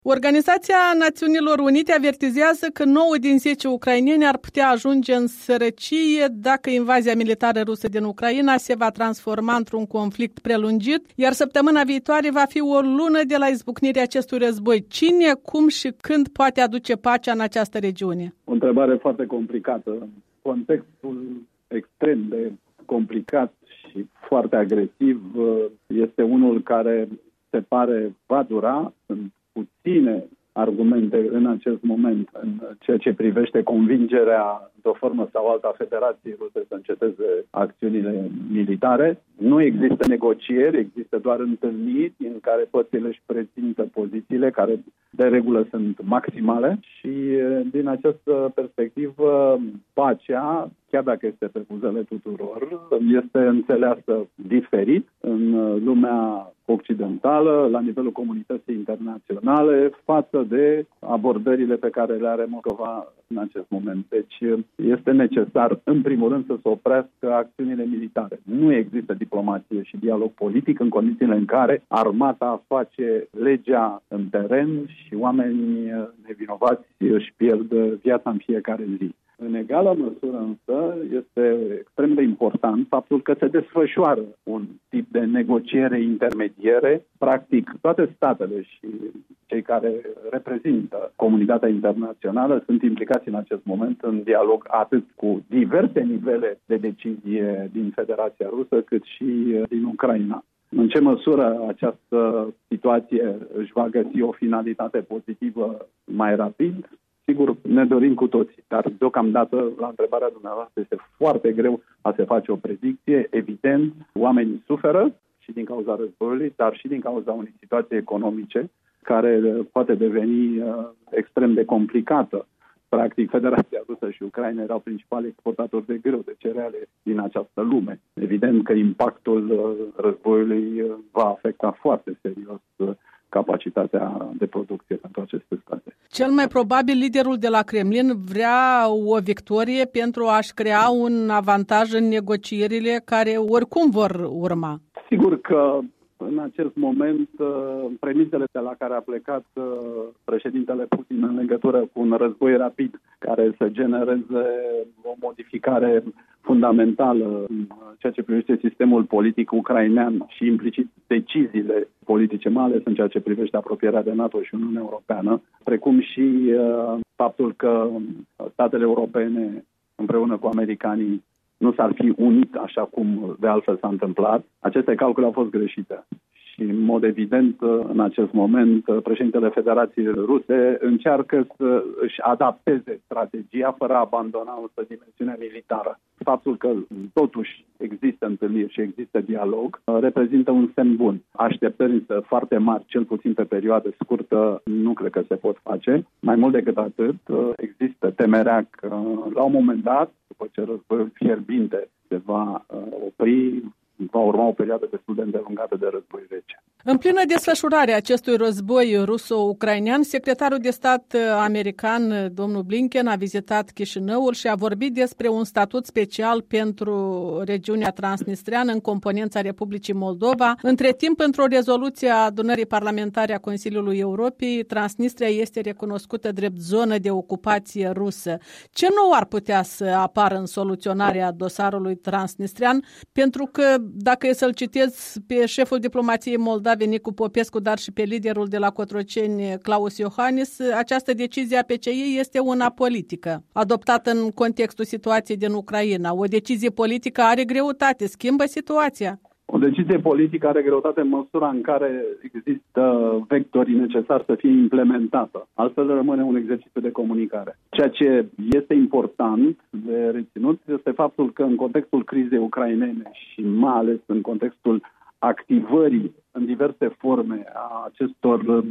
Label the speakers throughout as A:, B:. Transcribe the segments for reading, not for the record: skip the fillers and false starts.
A: Organizația Națiunilor Unite avertizează că 9 din 10 ucraineni ar putea ajunge în sărăcie dacă invazia militară rusă din Ucraina se va transforma într-un conflict prelungit, iar săptămâna viitoare va fi o lună de la izbucnirea acestui război. Cine, cum și când poate aduce pacea în această regiune?
B: O întrebare foarte complicată. Contextul extrem de complicat și foarte agresiv este unul care se pare va dura. Sunt puține argumente în acest moment în ceea ce privește convingerea de o formă sau alta a Federației Ruse să înceteze acțiunile militare. Nu există negocieri, există doar întâlniri în care părțile își prezintă pozițiile, care de regulă sunt maximale și din această perspectivă pacea, chiar dacă este pe buzele tuturor, este înțeleasă diferit în lumea occidentală, la nivelul comunității internaționale, față de abordările pe care le are Moscova în acest moment. Deci este necesar, în primul rând, să se oprească acțiunile militare. Nu există diplomație și dialog politic în condițiile în care armata face legea în teren și oamenii nevinovați își pierd viața în fiecare zi. În egală măsură însă este extrem de important faptul că se desfășoară un tip de negociere intermediere. Practic toate statele și cei care reprezintă comunitatea internațională sunt implicați în acest moment în dialog atât cu diverse nivele de decizie din Federația Rusă cât și din Ucraina. În ce măsură această situație își va găsi o finalitate pozitivă mai rapid? Sigur, ne dorim cu toții, dar deocamdată, la întrebarea dumneavoastră, este foarte greu a se face o predicție. Evident, oamenii suferă și din cauza războiului, dar și din cauza unei situații economice care poate deveni extrem de complicată. Practic, Federația Rusă și Ucraina erau principali exportatori de grâu, de cereale din această lume. Evident că impactul războiului va afecta foarte serios capacitatea de producție pentru aceste state.
A: Cel mai probabil liderul de la Kremlin vrea o victorie pentru a-și crea un avantaj în negocierile care oricum vor urma.
B: Sigur că în acest moment premisele de la care a plecat președintele Putin în legătură cu un război rapid care să genereze o modificare fundamentală în ceea ce privește sistemul politic ucrainean și implicit deciziile politice, mai ales în ceea ce privește apropierea de NATO și Uniunea Europeană, precum și faptul că statele europene împreună cu americanii nu s-ar fi unit așa cum de altfel s-a întâmplat. Aceste calcule au fost greșite. Și în mod evident, în acest moment, președintele Federației Ruse încearcă să își adapteze strategia fără a abandona însă dimensiunea militară. Faptul că totuși există întâlniri și există dialog reprezintă un semn bun. Așteptări însă foarte mari, cel puțin pe perioadă scurtă, nu cred că se pot face. Mai mult decât atât, există temerea că la un moment dat, după ce războiul fierbinte se va opri, va urma o perioadă destul de îndelungată de război rece.
A: În plină desfășurare a acestui război ruso-ucrainean, secretarul de stat american, domnul Blinken, a vizitat Chișinăul și a vorbit despre un statut special pentru regiunea transnistreană în componența Republicii Moldova. Între timp, într-o rezoluție a adunării parlamentare a Consiliului Europei, Transnistria este recunoscută drept zonă de ocupație rusă. Ce nou ar putea să apară în soluționarea dosarului transnistrean? Pentru că, dacă e să-l citez pe șeful diplomației moldave, Nicu Popescu, dar și pe liderul de la Cotroceni, Klaus Iohannis, această decizie a PCI este una politică, adoptată în contextul situației din Ucraina. O decizie politică are greutate, schimbă situația.
B: O decizie politică are greutate în măsura în care există vectorii necesari să fie implementată. Altfel rămâne un exercițiu de comunicare. Ceea ce este important de reținut este faptul că în contextul crizei ucrainene și mai ales în contextul activării în diverse forme a acestor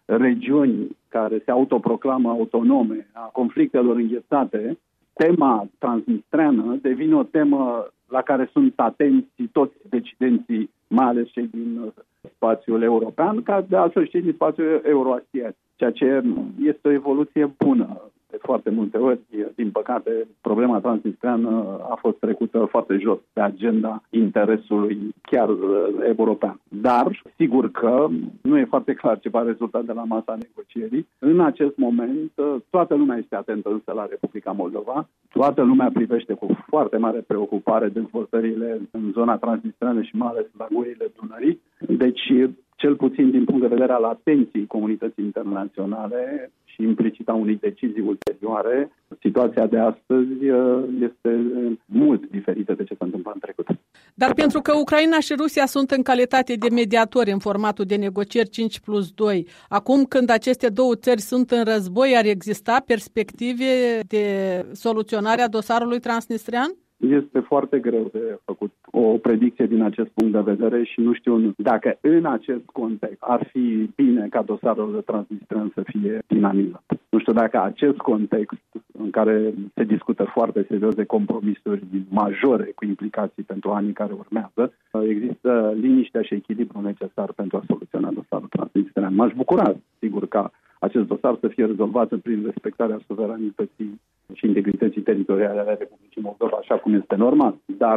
B: regiuni care se autoproclamă autonome, a conflictelor înghețate, tema transnistreană devine o temă la care sunt atenți toți decidenții, mai ales cei din spațiul european, ca de altfel și din spațiul euroasiatic, ceea ce este o evoluție bună. De foarte multe ori, din păcate, problema transnistreană a fost trecută foarte jos pe agenda interesului chiar european. Dar, sigur că nu e foarte clar ce va rezulta de la masa negocierii. În acest moment, toată lumea este atentă însă la Republica Moldova. Toată lumea privește cu foarte mare preocupare dezvoltările în zona transnistreană și mai ales la gurile Dunării. Deci, cel puțin din punct de vedere al atenției comunității internaționale și implicit a unei decizii ulterioare, situația de astăzi este mult diferită de ce s-a întâmplat în trecut.
A: Dar pentru că Ucraina și Rusia sunt în calitate de mediatori în formatul de negocieri 5+2, acum când aceste două țări sunt în război, ar exista perspective de soluționare a dosarului transnistrean?
B: Este foarte greu de făcut o predicție din acest punct de vedere și nu știu dacă în acest context ar fi bine ca dosarul transnistrean să fie dinamizat. Nu știu dacă acest context în care se discută foarte serios de compromisuri majore cu implicații pentru anii care urmează, există liniștea și echilibru necesar pentru a soluționa dosarul transnistrean. M-aș bucura, sigur, ca acest dosar să fie rezolvat prin respectarea suveranității și integrității teritoriale ale Republicii Moldova, așa cum este normal. Dar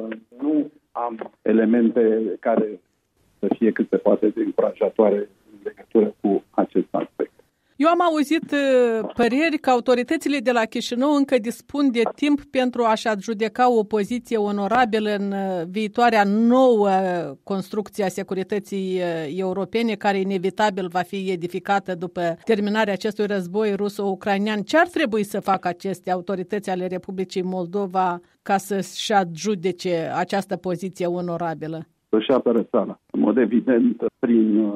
B: nu am elemente care să fie cât se poate de încurajatoare în legătură cu acest aspect.
A: Eu am auzit păreri că autoritățile de la Chișinău încă dispun de timp pentru a-și adjudeca o poziție onorabilă în viitoarea nouă construcție a securității europene, care inevitabil va fi edificată după terminarea acestui război ruso-ucrainean. Ce ar trebui să facă aceste autorități ale Republicii Moldova ca să-și adjudece această poziție onorabilă?
B: Să-și apere țara. În mod evident, prin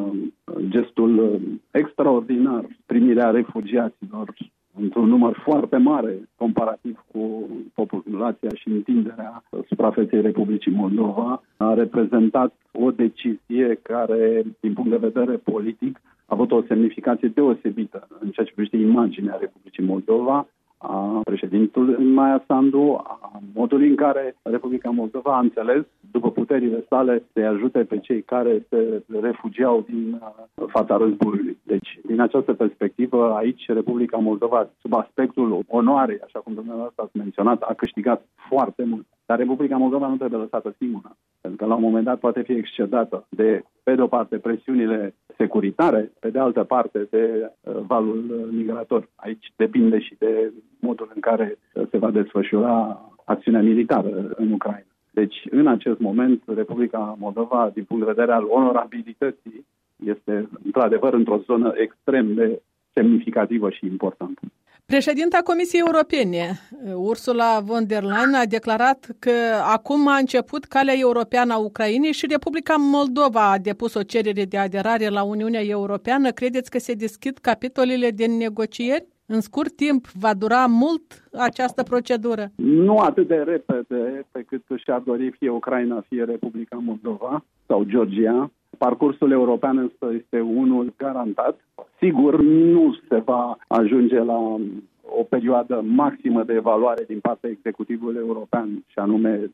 B: gestul extraordinar, primirea refugiaților într-un număr foarte mare comparativ cu populația și întinderea suprafeței Republicii Moldova, a reprezentat o decizie care, din punct de vedere politic, a avut o semnificație deosebită în ceea ce privește imaginea Republicii Moldova, a președintelui Maia Sandu, a modului în care Republica Moldova a înțeles, după puterile sale, să-i ajute pe cei care se refugiau din fața războiului. Deci, din această perspectivă, aici Republica Moldova, sub aspectul onoarei, așa cum dumneavoastră ați menționat, a câștigat foarte mult. Dar Republica Moldova nu trebuie lăsată singură, pentru că la un moment dat poate fi excedată de, pe de o parte, presiunile securitare, pe de altă parte, de valul migrator. Aici depinde și de modul în care se va desfășura acțiunea militară în Ucraina. Deci, în acest moment, Republica Moldova, din punct de vedere al onorabilității, este, într-adevăr, într-o zonă extrem de semnificativă și importantă.
A: Președinta Comisiei Europene, Ursula von der Leyen, a declarat că acum a început calea europeană a Ucrainei și Republica Moldova a depus o cerere de aderare la Uniunea Europeană. Credeți că se deschid capitolele de negocieri? În scurt timp va dura mult această procedură? Nu
B: atât de repede pe cât și-ar dori fie Ucraina, fie Republica Moldova sau Georgia. Parcursul european însă este unul garantat. Sigur, nu se va ajunge la o perioadă maximă de evaluare din partea executivului european, și anume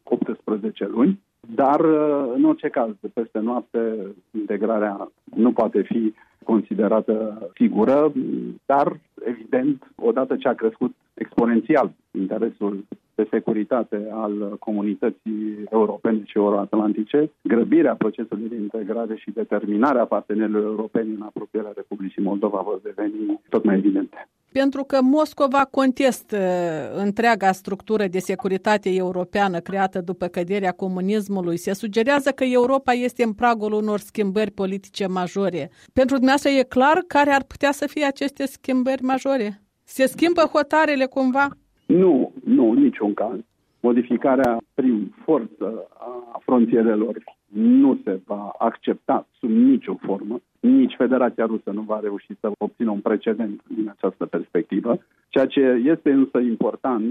B: 18 luni, dar în orice caz, peste noapte, integrarea nu poate fi considerată sigură, dar, evident, odată ce a crescut exponențial interesul de securitate al comunității europene și euroatlantice, grăbirea procesului de integrare și determinarea partenerilor europeni în apropierea Republicii Moldova vor deveni tot mai evidente. Pentru că Moscova contestă întreaga structură de securitate europeană creată după căderea comunismului, se sugerează că Europa este în pragul unor schimbări politice majore. Pentru dumneavoastră e clar care ar putea să fie aceste schimbări majore? Se schimbă hotarele cumva? Nu, în niciun caz. Modificarea prin forță a frontierelor nu se va accepta sub nicio formă. Nici Federația Rusă nu va reuși să obțină un precedent din această perspectivă. Ceea ce este însă important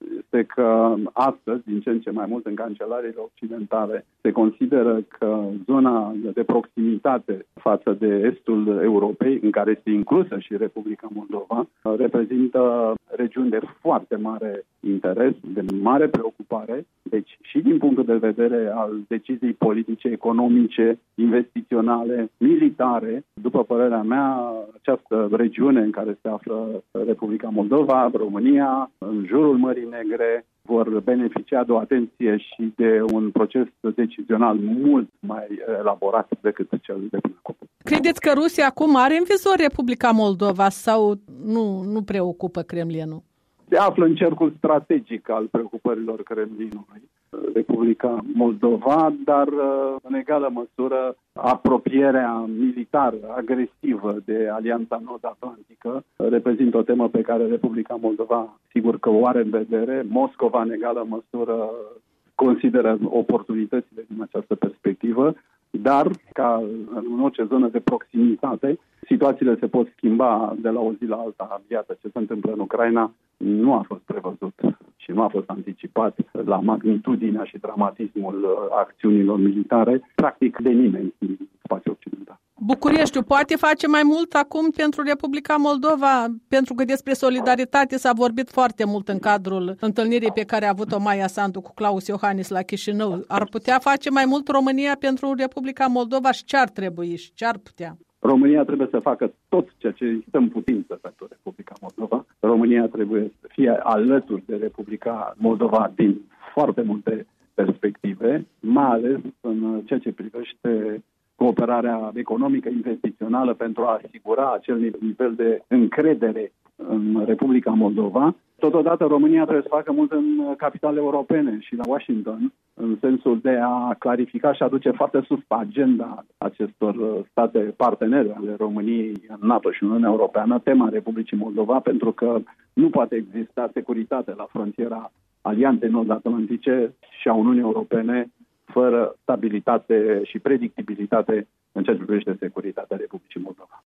B: este că astăzi, din ce în ce mai mult în cancelariile occidentale, se consideră că zona de proximitate față de estul Europei, în care este inclusă și Republica Moldova, reprezintă regiuni de foarte mare interes, de mare preocupare, deci și din punctul de vedere al deciziei politice, economice, investiționale, militare. După părerea mea, această regiune în care se află Republica Moldova, România, în jurul Mării Negre, vor beneficia de o atenție și de un proces decizional mult mai elaborat decât cel de până acum.
A: Credeți că Rusia acum are în vizor Republica Moldova sau nu preocupă Kremlinul?
B: Se află în cercul strategic al preocupărilor Kremlinului Republica Moldova, dar în egală măsură apropierea militară, agresivă de Alianța Nord-Atlantică reprezintă o temă pe care Republica Moldova sigur că o are în vedere. Moscova în egală măsură consideră oportunitățile din această perspectivă, dar ca în orice zonă de proximitate, situațiile se pot schimba de la o zi la alta. Iată ce se întâmplă în Ucraina nu a fost prevăzut și nu a fost anticipat la magnitudinea și dramatismul acțiunilor militare, practic de nimeni din spațiul occidental.
A: Bucureștiul poate face mai mult acum pentru Republica Moldova, pentru că despre solidaritate s-a vorbit foarte mult în cadrul întâlnirii pe care a avut-o Maia Sandu cu Klaus Iohannis la Chișinău. Ar putea face mai mult România pentru Republica Moldova și ce ar trebui și ce ar putea?
B: România trebuie să facă tot ceea ce este în putință pentru Republica Moldova. România trebuie să fie alături de Republica Moldova din foarte multe perspective, mai ales în ceea ce privește cooperarea economică investițională pentru a asigura acel nivel de încredere în Republica Moldova. Totodată România trebuie să facă mult în capitalele europene și la Washington, în sensul de a clarifica și aduce foarte sus pe agenda acestor state partenere ale României în NATO și în Uniunea Europeană tema Republicii Moldova, pentru că nu poate exista securitate la frontiera Alianței Nord-Atlantice și a Uniunii Europene fără stabilitate și predictibilitate în ceea ce privește securitatea Republicii Moldova.